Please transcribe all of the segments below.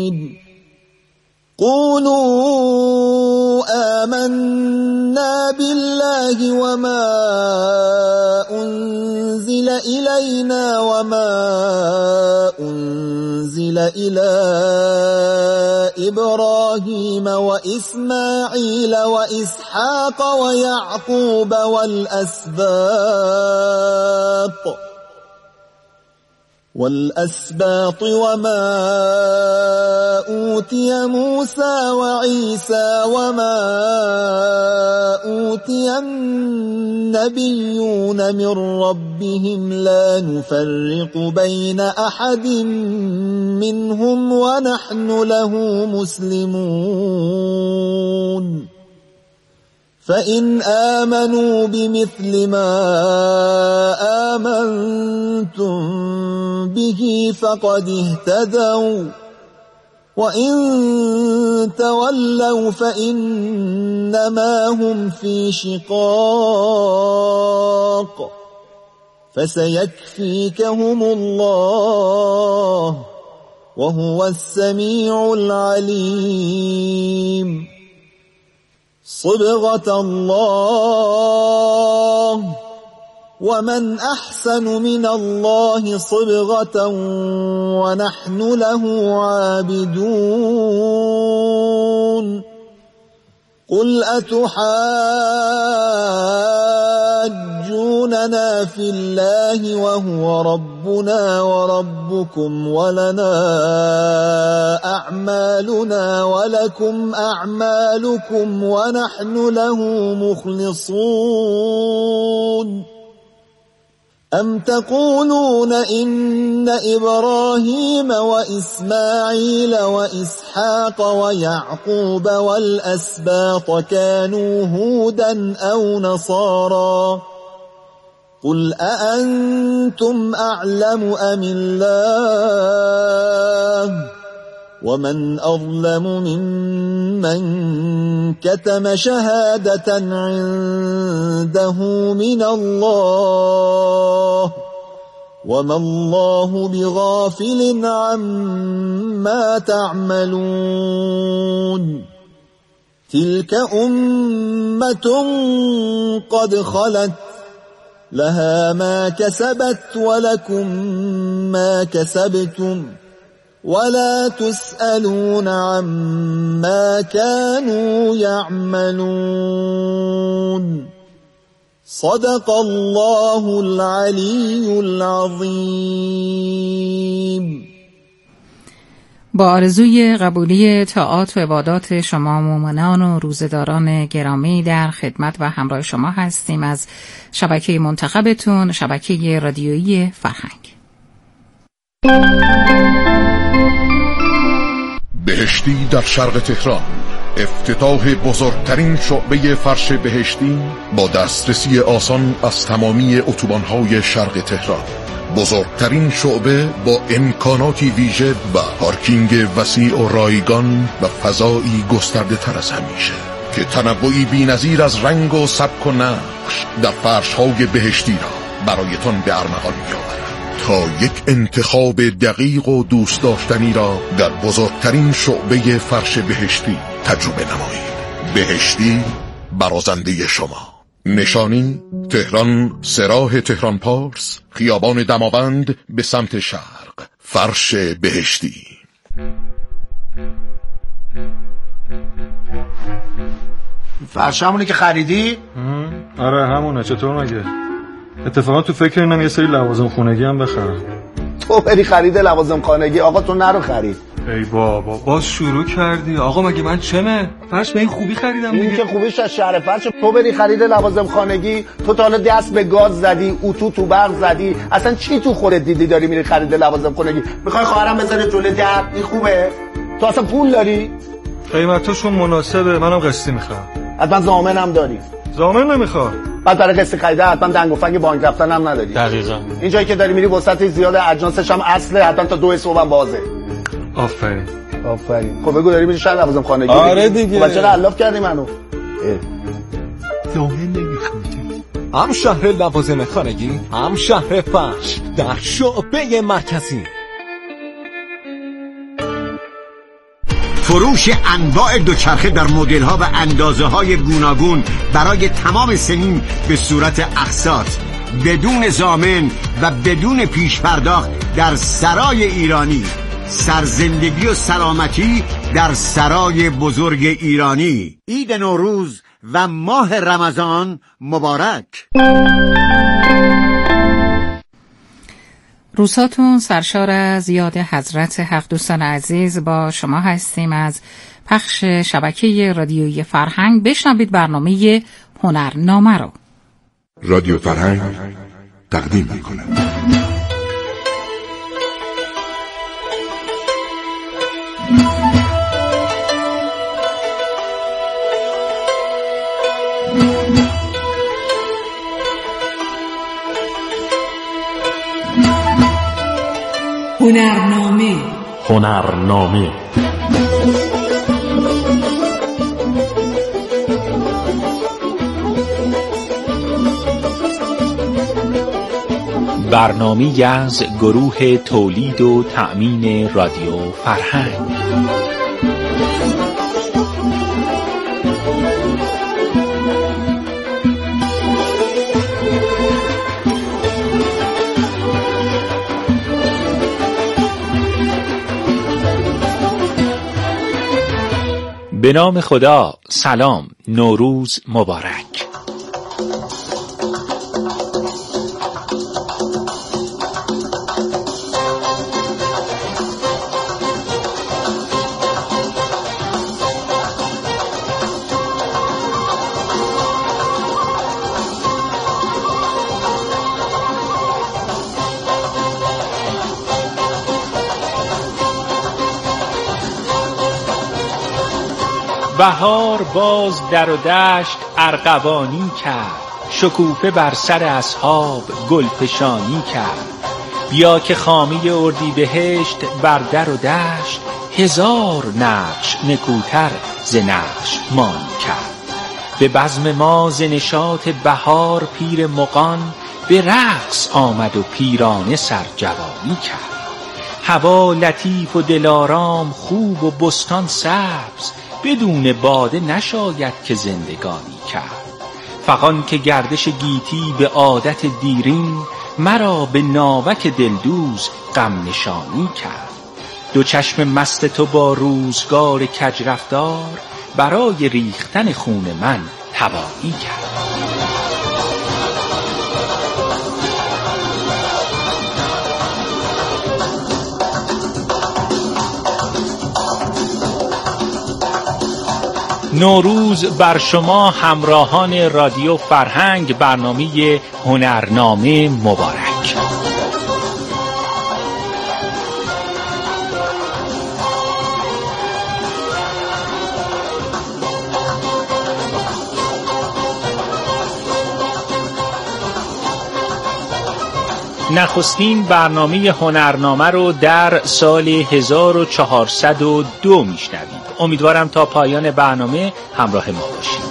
قولوا آمنا بالله وما أنزل إلينا وما أنزل إلى إبراهيم وإسماعيل وإسحاق ويعقوب والأسباط وما أوتي موسى وعيسى وما أوتي النبيون من ربهم لا نفرق بين أحد منهم ونحن له مسلمون فإن آمنوا بمثل ما آمنتم به فقد اهتدوا وإن تولوا فإنما هم في شقاق فسيكفيكهم الله وهو السميع العليم صبغة الله ومن أحسن من الله صبغة ونحن له عابدون قل أتحاجوننا في الله وهو ربنا وربكم ولنا أعمالنا ولكم أعمالكم ونحن له مخلصون أم تقولون إن إبراهيم وإسماعيل وإسحاق ويعقوب والأسباط كانوا هودا أو نصارى قل أأنتم أعلم أم الله ومن أظلم ممن كتم شهادة عنده من الله وما الله بغافل عما تعملون تلك أمة قد خلت لها ما كسبت ولكم ما كسبتم ولا تسألون عما كانوا يعملون صدق الله العلی العظیم. با آرزوی قبولی طاعات و عبادات شما مؤمنان و روزداران گرامی در خدمت و همراه شما هستیم از شبکه منتخبتون، شبکه رادیویی فرهنگ. بهشتی در شرق تهران، افتتاح بزرگترین شعبه فرش بهشتی با دسترسی آسان از تمامی اتوبان‌های شرق تهران. بزرگترین شعبه با امکاناتی ویژه و پارکینگ وسیع و رایگان و فضایی گسترده تر از همیشه که تنوعی بی‌نظیر از رنگ و سبک و نقش در فرش‌های بهشتی را برایتان به ارمغان می‌آورد. تا یک انتخاب دقیق و دوست داشتنی را در بزرگترین شعبه فرش بهشتی تجربه نمایید. بهشتی برازنده شما. نشانی تهران، سراح تهران پارس، خیابان دماوند به سمت شرق. فرش بهشتی. فرش همونی که خریدی؟ آره همونه. چطور مگه؟ اتفاقا تو فکر اینم یه سری لوازم خونگی هم بخرم. تو بری خرید لوازم خانگی؟ آقا تو نرو خرید. ای بابا باز شروع کردی. آقا مگه من چمه؟ فرش به این خوبی خریدم دیگه. این که خوبیش از شهر فرش. تو بری خرید لوازم خانگی، تو تا حالا دست به گاز زدی، اتو تو برق زدی، اصلا چی تو خودت دیدی داری میری خرید لوازم خانگی؟ میخوای خواهرم بذاره جلوی در؟ این خوبه؟ تو اصلا پول داری؟ قیمتاشون مناسبه، منم قسطی میخوام. حتما ضامنم داری؟ ضامن نمیخوام. بعد برای قسط خریده حتما دنگ و فنگ بانک رفتن هم نداری. دقیقاً. این جایی که داری میری وسط زیاد اجناسش هم اصله، حتما تا 2 صبح بازه. آفرین. آفرین. خب بگو داری میری شهر لوازم خانگی؟ آره دیگه. خب چرا علاف کردی منو؟ ضامن نمیخوام. هم شهر لوازم خانگی، هم شهر فرش در شعبه مرکزی. فروش انواع دوچرخه در مدل‌ها و اندازه‌های گوناگون برای تمام سنین به صورت اقساط، بدون ضامن و بدون پیش پرداخت در سرای ایرانی. سرزندگی و سلامتی در سرای بزرگ ایرانی. عید نوروز و ماه رمضان مبارک. روزهاتون سرشار از یاد حضرت حق. دوستان عزیز، با شما هستیم از پخش شبکه رادیویی فرهنگ. بشنوید برنامه هنرنامه رو. رادیو فرهنگ تقدیم می‌کند. هنرنامه برنامه‌ای از گروه تولید و تأمین رادیو فرهنگ. به نام خدا. سلام، نوروز مبارک. بهار باز در و دشت ارغوانی کرد، شکوفه بر سر اصحاب گلفشانی کرد. بیا که خامی اردیبهشت بر در و دشت، هزار نقش نکوتر ز نقش مانی کرد. به بزم ما ز نشاط بهار پیر مغان، به رقص آمد و پیرانه سرجوانی کرد. هوا لطیف و دلارام خوب و بستان سبز، بدون باده نشاید که زندگانی کرد. فغان که گردش گیتی به عادت دیرین، مرا به ناوک دلدوز غم نشانی کرد. دو چشم مست تو با روزگار کج رفتار، برای ریختن خون من توانی کرد. نوروز بر شما همراهان رادیو فرهنگ، برنامه هنرنامه مبارک. نخستین برنامه هنرنامه رو در سال 1402 میشنوید. امیدوارم تا پایان برنامه همراه ما باشید.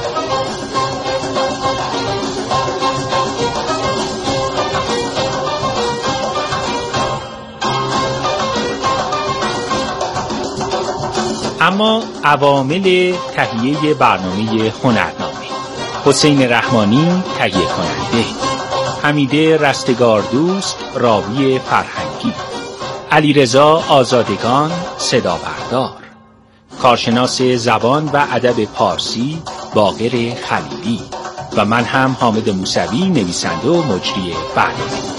اما عوامل تهیه برنامه هنرنامه: حسین رحمانی تهیه کننده، حمیده رستگاردوست راوی فرهنگی، علیرضا آزادگان صدا بردار، کارشناس زبان و ادب پارسی باقر خلیلی و من هم حامد موسوی نویسنده و مجری برنامه.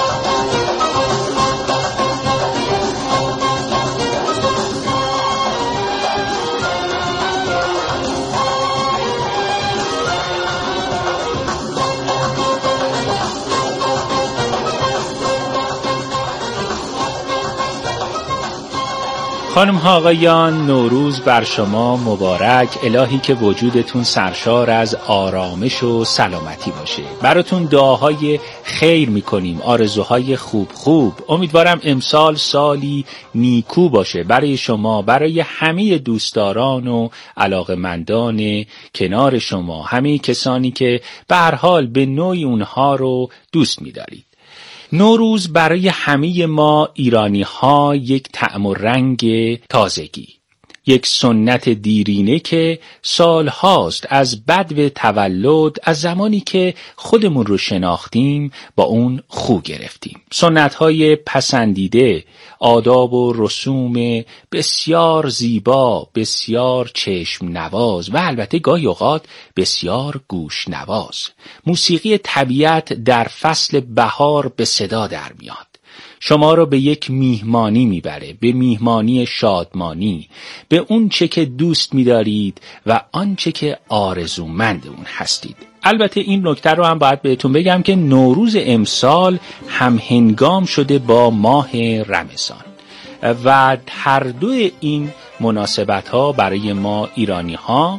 خانم ها آقایان، نوروز بر شما مبارک. الهی که وجودتون سرشار از آرامش و سلامتی باشه. براتون دعاهای خیر میکنیم، آرزوهای خوب. امیدوارم امسال سالی نیکو باشه برای شما، برای همه دوستداران و علاقمندان کنار شما، همه کسانی که به هر حال به نوعی اونها رو دوست میدارید. نوروز برای همه ما ایرانی ها یک طعم و رنگ تازگی. یک سنت دیرینه که سالهاست از بدو تولد، از زمانی که خودمون رو شناختیم با اون خو گرفتیم. سنت‌های پسندیده، آداب و رسوم بسیار زیبا، بسیار چشم نواز و البته گاهی اوقات بسیار گوش نواز. موسیقی طبیعت در فصل بهار به صدا در میاد. شما رو به یک میهمانی میبره، به میهمانی شادمانی، به اون چه که دوست می‌دارید و آنچه که آرزومند اون هستید. البته این نکته رو هم باید بهتون بگم که نوروز امسال هم هنگام شده با ماه رمضان و هر دو این مناسبت‌ها برای ما ایرانی‌ها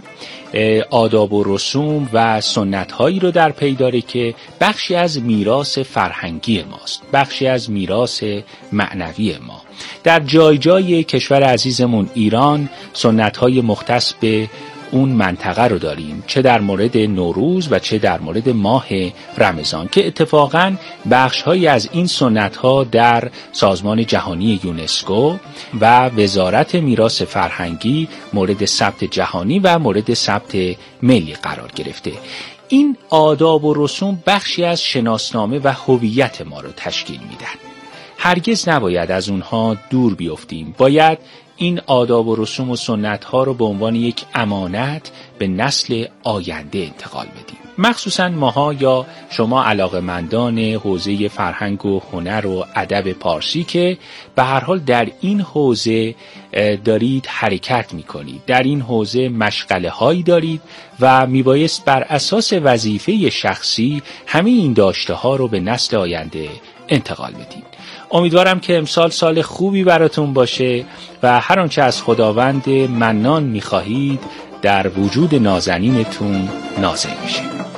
آداب و رسوم و سنت‌هایی رو در پی داره که بخشی از میراث فرهنگی ماست، بخشی از میراث معنوی ما. در جای جای کشور عزیزمون ایران سنت‌های مختص به اون منطقه رو داریم، چه در مورد نوروز و چه در مورد ماه رمضان که اتفاقاً بخش‌هایی از این سنت‌ها در سازمان جهانی یونسکو و وزارت میراث فرهنگی مورد ثبت جهانی و مورد ثبت ملی قرار گرفته. این آداب و رسوم بخشی از شناسنامه و هویت ما رو تشکیل میدن. هرگز نباید از اونها دور بیفتیم. باید این آداب و رسوم و سنت‌ها رو به عنوان یک امانت به نسل آینده انتقال بدیم. مخصوصاً ماها یا شما علاقه‌مندان حوزه فرهنگ و هنر و ادب پارسی که به هر حال در این حوزه دارید حرکت می‌کنید، در این حوزه مشغله‌هایی دارید و میبایست بر اساس وظیفه شخصی همه این داشته‌ها رو به نسل آینده انتقال بدید. امیدوارم که امسال سال خوبی براتون باشه و هر آنچه از خداوند منان می‌خواهید در وجود نازنینتون نازل میشه.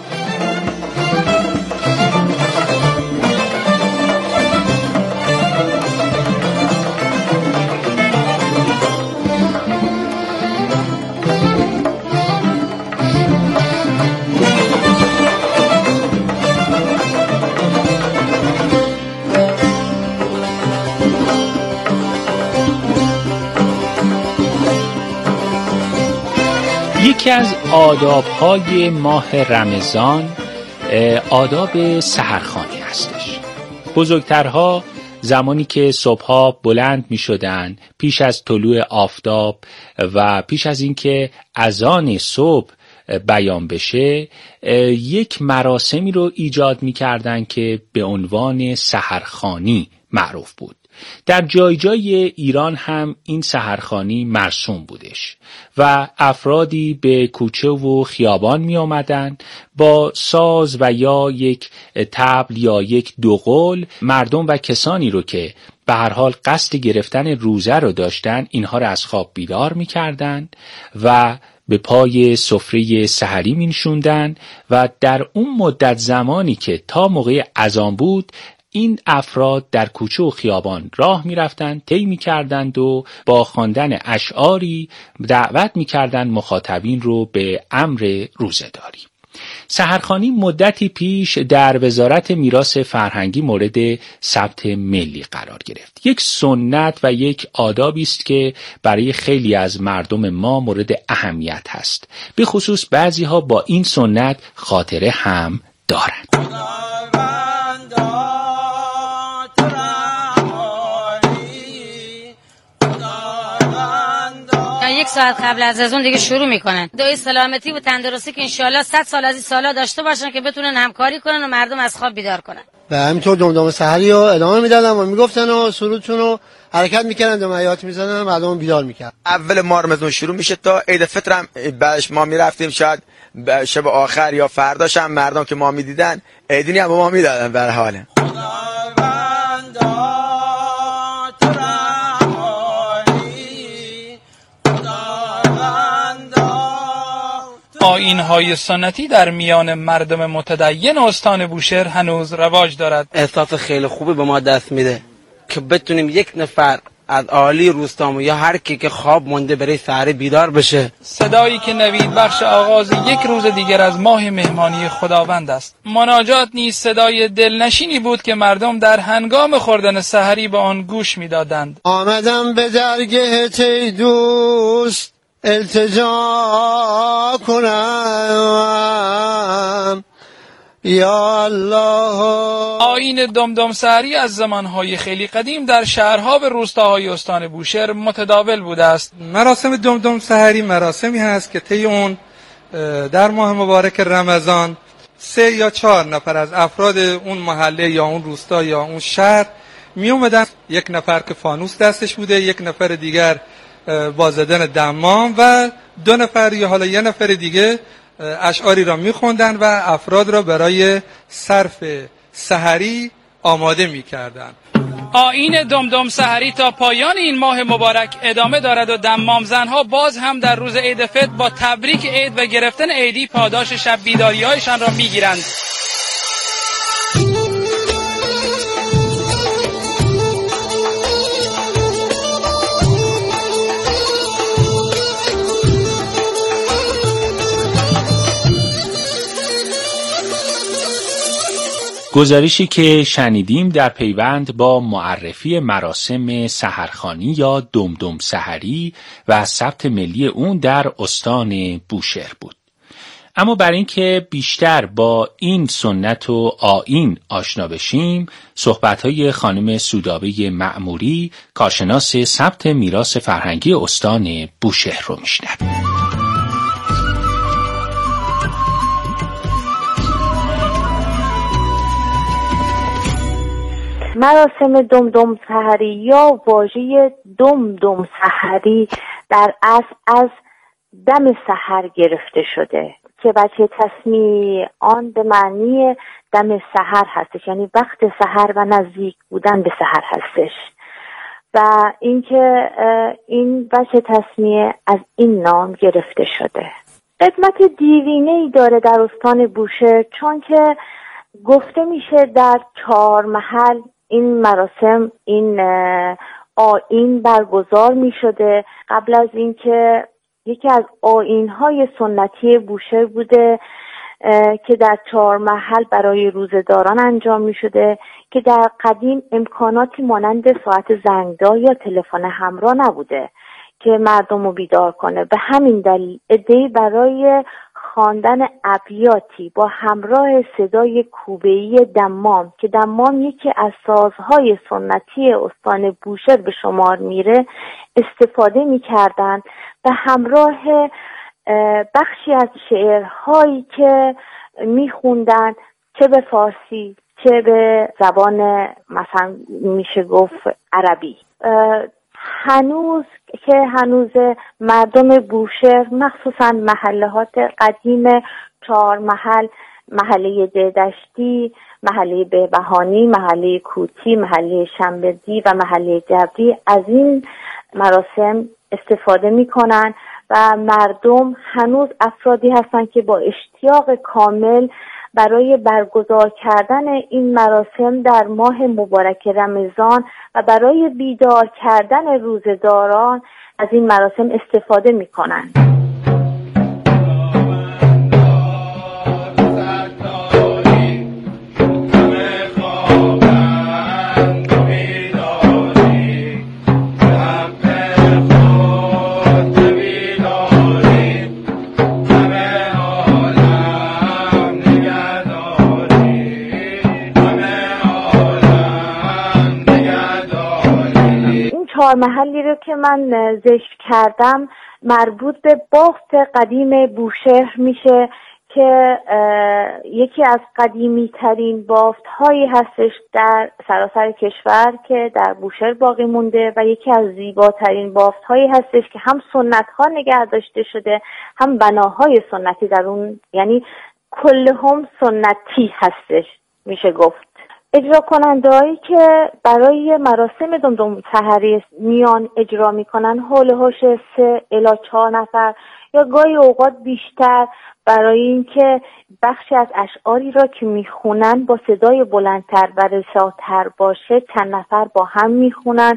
یکی از آداب‌های ماه رمضان آداب سحرخوانی هستش. بزرگترها زمانی که صبح‌ها بلند می‌شدند پیش از طلوع آفتاب و پیش از اینکه اذان صبح بیان بشه یک مراسمی رو ایجاد می‌کردند که به عنوان سحرخوانی معروف بود. در جای جای ایران هم این سحرخوانی مرسوم بودش و افرادی به کوچه و خیابان می آمدن با ساز و یا یک طبل یا یک دوغل مردم و کسانی رو که به هر حال قصد گرفتن روزه رو داشتن اینها رو از خواب بیدار می کردن و به پای سفره سحری می نشوندن و در اون مدت زمانی که تا موقع اذان بود این افراد در کوچه و خیابان راه می رفتند، طی می کردند و با خواندن اشعاری دعوت می کردند مخاطبین رو به امر روزه‌داری. سحرخوانی مدتی پیش در وزارت میراث فرهنگی مورد ثبت ملی قرار گرفت. یک سنت و یک آدابی است که برای خیلی از مردم ما مورد اهمیت هست. به خصوص بعضی ها با این سنت خاطره هم دارند. یک ساعت قبل از اون دیگه شروع میکنن دعای سلامتی و تندرستی که انشالله 100 سال از این سالا داشته باشن که بتونن همکاری کنن و مردم از خواب بیدار کنن. و همینطور دمدم سحری رو ادامه میدادن و میگفتن و سرودشون رو حرکت میکردن، دمایات میزدن و مردم بیدار میکردن. اول ماه رمضان شروع میشه تا عید فطر هم بعدش ما میرفتیم، شاید شب آخر یا فرداش هم مردم که ما میدیدن عیدی هم به ما میدادن. به هر حال آیین‌های سنتی در میان مردم متدین استان بوشهر هنوز رواج دارد. احساس خیلی خوبی به ما دست میده که بتونیم یک نفر از عالی روستامو یا هر کی که خواب مونده برای سحری بیدار بشه. صدایی که نوید بخش آغاز یک روز دیگر از ماه مهمانی خداوند است. مناجات نیز صدای دلنشینی بود که مردم در هنگام خوردن سحری به آن گوش می‌دادند. آمدم به درگه ای دوست التجا کنم یا الله. آیین دمدم سحری از زمانهای خیلی قدیم در شهرها و روستاهای استان بوشهر متداول بوده است. مراسم دمدم سحری مراسمی هست که طی اون در ماه مبارک رمضان 3 یا 4 نفر از افراد اون محله یا اون روستا یا اون شهر می اومدن. یک نفر که فانوس دستش بوده، یک نفر دیگر با زدن دمام و 2 نفر یا حالا 1 نفر دیگه اشعاری را میخوندن و افراد را برای صرف سحری آماده میکردن. آیین دمدم سحری تا پایان این ماه مبارک ادامه دارد و دمام زنها باز هم در روز عید فطر با تبریک عید و گرفتن عیدی پاداش شب بیداری‌هایشان را میگیرند. گزارشی که شنیدیم در پیوند با معرفی مراسم سحرخوانی یا دمدم سحری و ثبت ملی اون در استان بوشهر بود. اما برای اینکه بیشتر با این سنت و آیین آشنا بشیم، صحبت‌های خانم سودابه معموری، کارشناس ثبت میراث فرهنگی استان بوشهر رو میشنویم. مراسم دمدم سحری یا واژه دمدم سحری در اصل از دم سحر گرفته شده که بچه تسمیه آن به معنی دم سحر هستش، یعنی وقت سحر و نزدیک بودن به سحر هستش و اینکه این بچه تسمیه از این نام گرفته شده. قدمت دیرینه‌ای داره در استان بوشهر، چون که گفته میشه در 4 محل این مراسم، این آیین برگزار می شده. قبل از اینکه یکی از آیین‌های سنتی بوشهر بوده که در 4 محل برای روزه‌داران انجام می شده که در قدیم امکاناتی مانند ساعت زنگدار یا تلفن همراه نبوده که مردم رو بیدار کنه. به همین دلیل عده‌ای برای خواندن ابیاتی با همراه صدای کوبه‌ای دمام که دمام یکی از سازهای سنتی استان بوشهر به شمار میره استفاده میکردن و همراه بخشی از شعرهایی که میخوندن چه به فارسی چه به زبان مثلا میشه گفت عربی. هنوز مردم بوشهر مخصوصا محلهات قدیم 4 محل، محله دهدشتی، محله بهبهانی، محله کوتی، محله شنبردی و محله جبری از این مراسم استفاده میکنن و مردم هنوز افرادی هستن که با اشتیاق کامل برای برگزار کردن این مراسم در ماه مبارک رمضان و برای بیدار کردن روزه‌داران از این مراسم استفاده می‌کنند. محلی رو که من ذکر کردم مربوط به بافت قدیم بوشهر میشه که یکی از قدیمی ترین بافت هایی هستش در سراسر کشور که در بوشهر باقی مونده و یکی از زیباترین بافت هایی هستش که هم سنت ها نگه داشته شده هم بناهای سنتی در اون، یعنی کلهم سنتی هستش میشه گفت. اجرا کننده‌هایی که برای مراسم دمدم سحری میان اجرا میکنن حول و حوش 3 الی 4 نفر یا گاهی اوقات بیشتر، برای اینکه بخشی از اشعاری را که میخونن با صدای بلندتر و رساتر باشه چند نفر با هم میخونن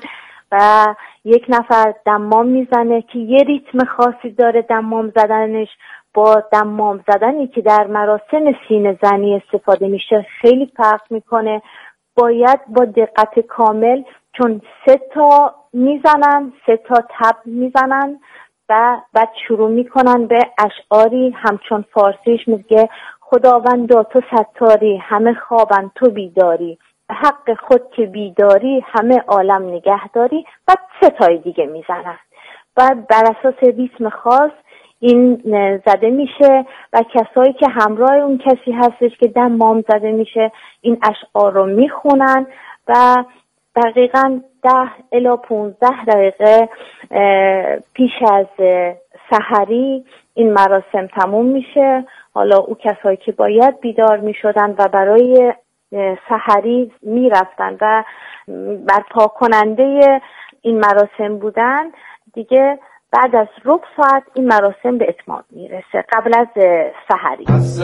و یک نفر دمام میزنه که یه ریتم خاصی داره دمام زدنش، با دمام زدنی که در مراسم سینه زنی استفاده میشه خیلی فرق میکنه. باید با دقت کامل، چون 3 تا میزنن، 3 تا تب میزنن و بعد شروع میکنن به اشعاری همچون فارسیش میگه خداوندا تو ستاری، همه خوابن تو بیداری، حق خود که بیداری، همه عالم نگهداری. بعد 3 تای دیگه میزنن و بر اساس ریتم خاص این زده میشه و کسایی که همراه اون کسی هستش که دمام زده میشه این اشعار رو میخونن و دقیقاً 10 الی 15 دقیقه پیش از سحری این مراسم تموم میشه. حالا او کسایی که باید بیدار میشدن و برای سحری میرفتن و برپا کننده این مراسم بودن، دیگه بعد از ربع ساعت این مراسم به اتمام میرسه قبل از سحری.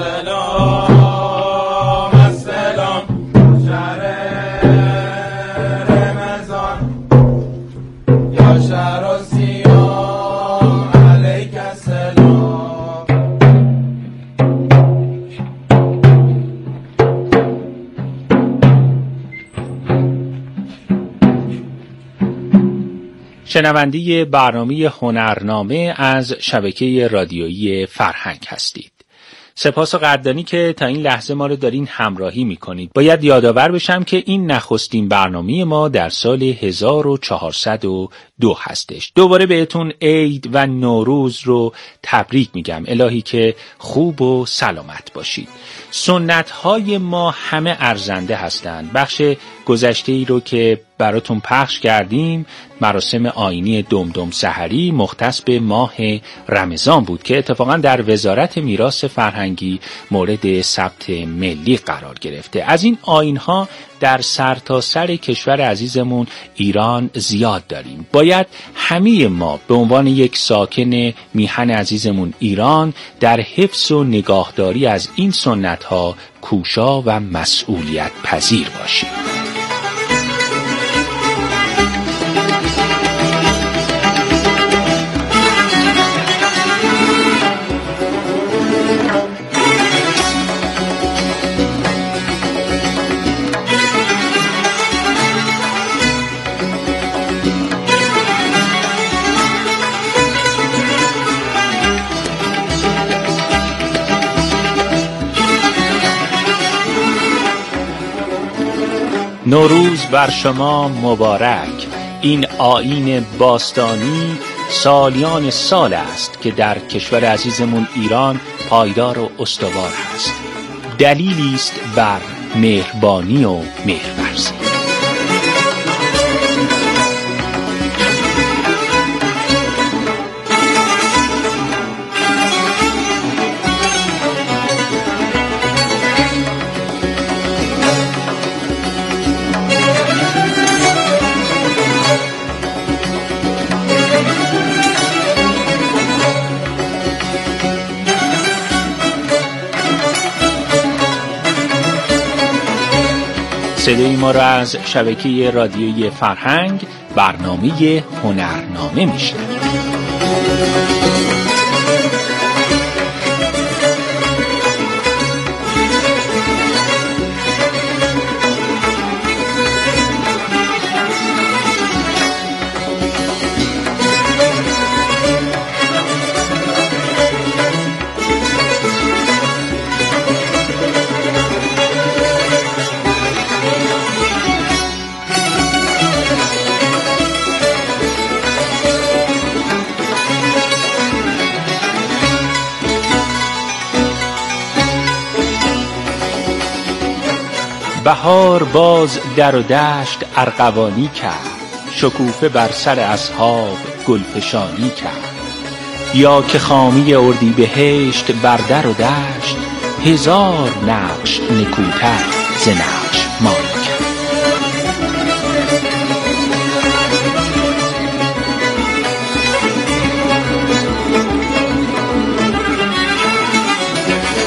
السلام السلام شهر رمضان یا شهر سیام علیک السلام. شنونده برنامه هنرنامه از شبکه رادیویی فرهنگ هستید. سپاس و قدردانی که تا این لحظه ما رو دارین همراهی میکنید. باید یادآور بشم که این نخستین برنامه ما در سال 1402 هستش. دوباره بهتون عید و نوروز رو تبریک میگم. الهی که خوب و سلامت باشید. سنت های ما همه ارزنده هستند. بخش گذشته ای رو که براتون پخش کردیم مراسم آیینی دمدم سحری مختص به ماه رمضان بود که اتفاقا در وزارت میراث فرهنگی مورد ثبت ملی قرار گرفته. از این آیین‌ها در سرتاسر کشور عزیزمون ایران زیاد داریم. باید همه ما به عنوان یک ساکن میهن عزیزمون ایران در حفظ و نگاهداری از این سنت‌ها کوشا و مسئولیت پذیر باشیم. نوروز بر شما مبارک. این آیین باستانی سالیان سال است که در کشور عزیزمون ایران پایدار و استوار است. دلیلی است بر مهربانی و مهرورزی. صدای ما را از شبکه رادیویی فرهنگ برنامه هنرنامه میشنوید. بهار باز در و دشت ارغوانی کرد، شکوفه بر سر اصحاب گلفشانی کرد. یا که خامی اردیبهشت بر در و دشت، هزار نقش نکوتر ز نقش مانی کرد.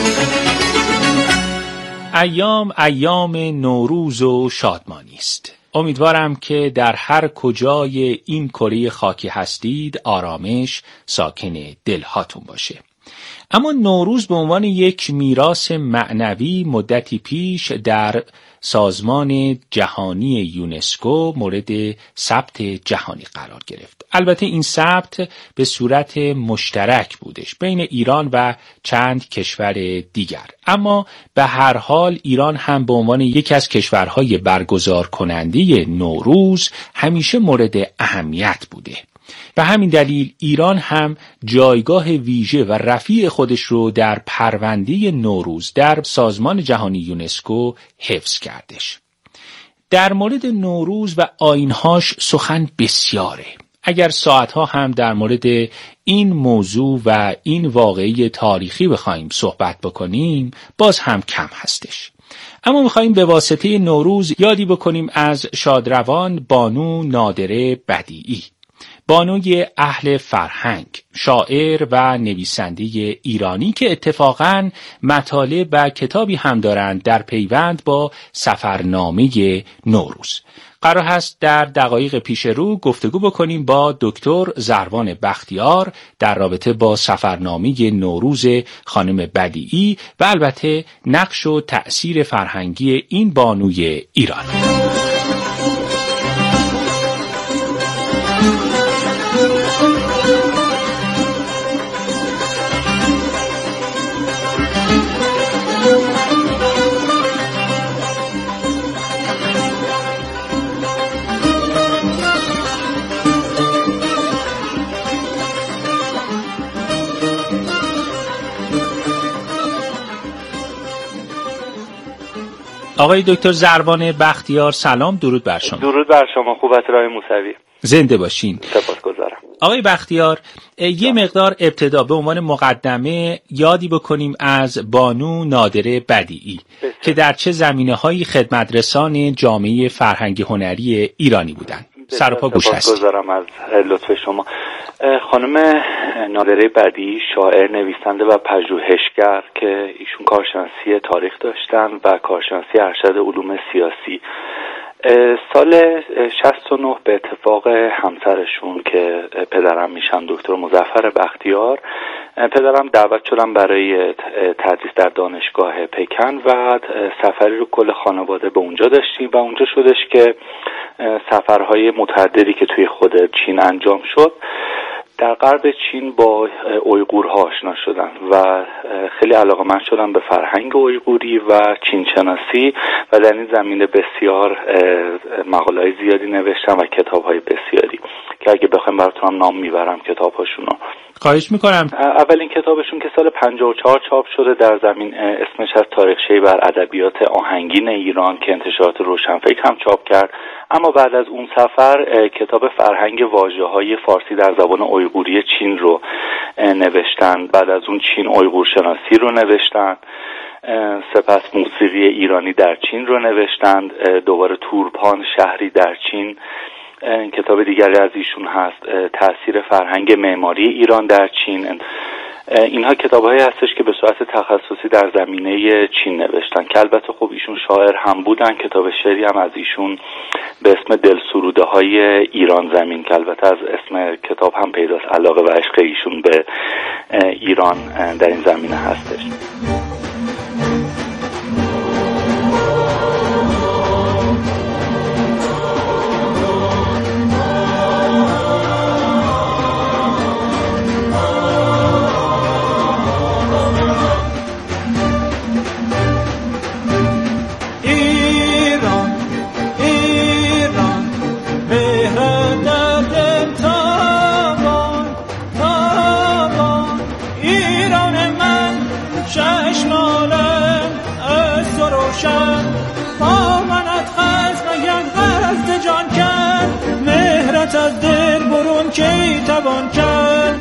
ایام نوروز و شادمانی است. امیدوارم که در هر کجای این کره خاکی هستید آرامش ساکن دلهاتون باشه. اما نوروز به عنوان یک میراث معنوی مدتی پیش در سازمان جهانی یونسکو مورد ثبت جهانی قرار گرفت. البته این ثبت به صورت مشترک بودش بین ایران و چند کشور دیگر، اما به هر حال ایران هم به عنوان یکی از کشورهای برگزار کننده نوروز همیشه مورد اهمیت بوده. به همین دلیل ایران هم جایگاه ویژه و رفیع خودش رو در پرونده نوروز در سازمان جهانی یونسکو حفظ کردش. در مورد نوروز و آیین‌هاش سخن بسیاره. اگر ساعتها هم در مورد این موضوع و این واقعه تاریخی بخوایم صحبت بکنیم باز هم کم هستش. اما می‌خوایم به واسطه نوروز یادی بکنیم از شادروان بانو نادره بدیعی، بانوی اهل فرهنگ، شاعر و نویسنده ایرانی که اتفاقاً مطالب و کتابی هم دارند در پیوند با سفرنامه نوروز. قرار هست در دقایق پیش رو گفتگو بکنیم با دکتر زربان بختیار در رابطه با سفرنامه نوروز خانم بدیعی و البته نقش و تأثیر فرهنگی این بانوی ایران. آقای دکتر زربان بختیار سلام، درود بر شما. درود بر شما، خوب هستید آقای موسوی؟ زنده باشین. سپاسگزارم. آقای بختیار، یه مقدار ابتدا به عنوان مقدمه یادی بکنیم از بانو نادره بدیعی که در چه زمینه‌هایی خدمترسان جامعه فرهنگی هنری ایرانی بودند. سر و پا گوش هستید. سپاسگزارم از لطف شما. خانم نادره بدیعی شاعر، نویسنده و پژوهشگر که ایشون کارشناسی تاریخ داشتن و کارشناسی ارشد علوم سیاسی. سال 69 به اتفاق همسرشون که پدرم میشن دکتر مظفر بختیار، پدرم دعوت شدن برای تدریس در دانشگاه پکن و سفری رو کل خانواده به اونجا داشتیم و اونجا شدش که سفرهای متعددی که توی خود چین انجام شد در غرب چین با اویغورها آشنا شدن و خیلی علاقه‌مند شدن به فرهنگ اویغوری و چین شناسی و در این زمینه بسیار مقاله‌های زیادی نوشتن و کتاب‌های بسیاری که اگه بخوایم براتون هم نام میبرم کتاب‌هاشونو. خواهش میکنم. اولین کتابشون که سال 54 چاپ شده در زمین اسمش از تاریخچه‌ای بر ادبیات آهنگین ایران که انتشارات روشنفکر هم چاپ کرد. اما بعد از اون سفر کتاب فرهنگ واژه‌های فارسی در زبان اویغوری چین رو نوشتن. بعد از اون چین اویغور شناسی رو نوشتن. سپس موسیقی ایرانی در چین رو نوشتند. دوباره تورپان شهری در چین کتاب دیگری از ایشون هست، تأثیر فرهنگ معماری ایران در چین. اینها کتاب‌هایی هستش که به صورت تخصصی در زمینه چین نوشتن که البته خب ایشون شاعر هم بودن. کتاب شعری هم از ایشون به اسم دلسروده‌های ایران زمین که البته از اسم کتاب هم پیداست علاقه و عشق ایشون به ایران در این زمینه هستش. از دل برون کی توان کرد.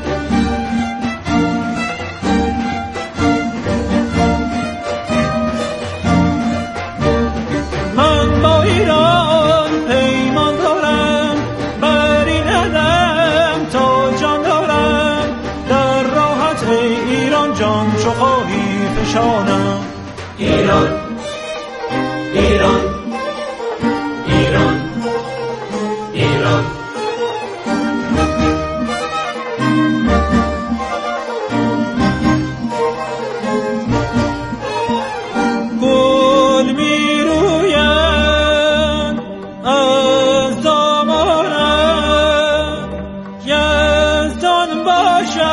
من با ایران پیمان دارم، بری ندم تا جان دارم، در راحت ایران جان چو خواهی فشانم. ایران